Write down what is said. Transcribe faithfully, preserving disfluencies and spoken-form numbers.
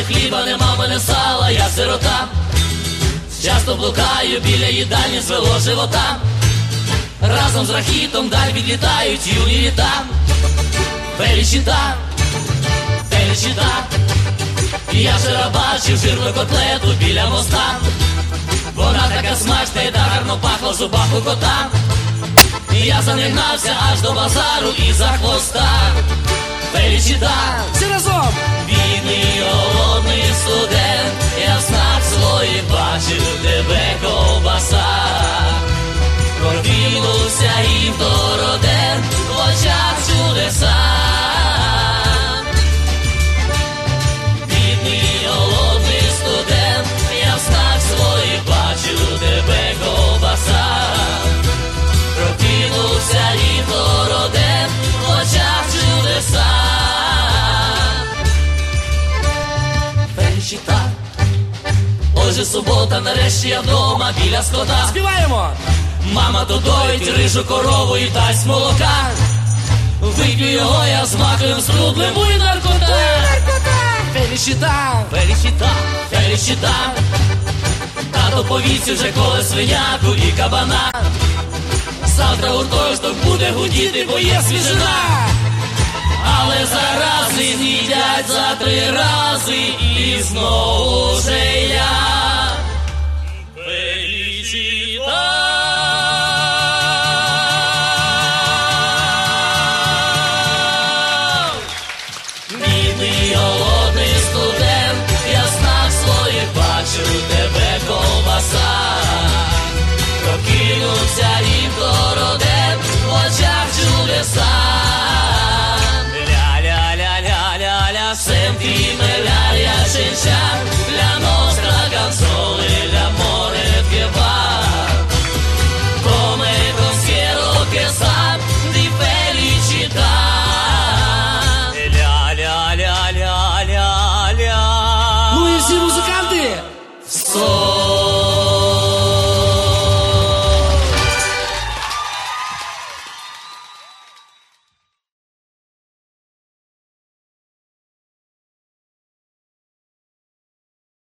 хліба, нема в мене сала, я сирота. Часто блукаю біля їдальні, звело живота. Разом з рахітом даль відлітають юні літа. Фелічіта, фелічіта. Я вчора бачив жирну котлету біля моста. Вона така смачна і гарно пахла в зубах у кота. Я за ним гнався аж до базару і за хвоста. Фелічіта, всі разом! бідний, голодний студент, я в снах своїх бачив тебе, ковбаса. Прокинувся і второден, в очах чудеса. Бідний, голодний студент, я в снах своїх бачив тебе, ковбаса. Прокинувся і второден, в очах чудеса. Фелічіта. Отже субота, нарешті я вдома біля скота. Співаємо! Мама то доїть рижу корову і дасть молока. Вип'ю його я з маковим струдлем, буй наркота. Фелічіта! Фелічіта, фелічіта. Тато повісив вже коле свиняку і кабана. Завтра гуртожиток буде гудіти, бо є свіжина. Але зарази з'їдять за три рази і знову вже я. Фелічіта. Бідний, голодний студент, я в снах своїх бачу тебе, ковбаса. Прокинувся і второден, в очах чудеса.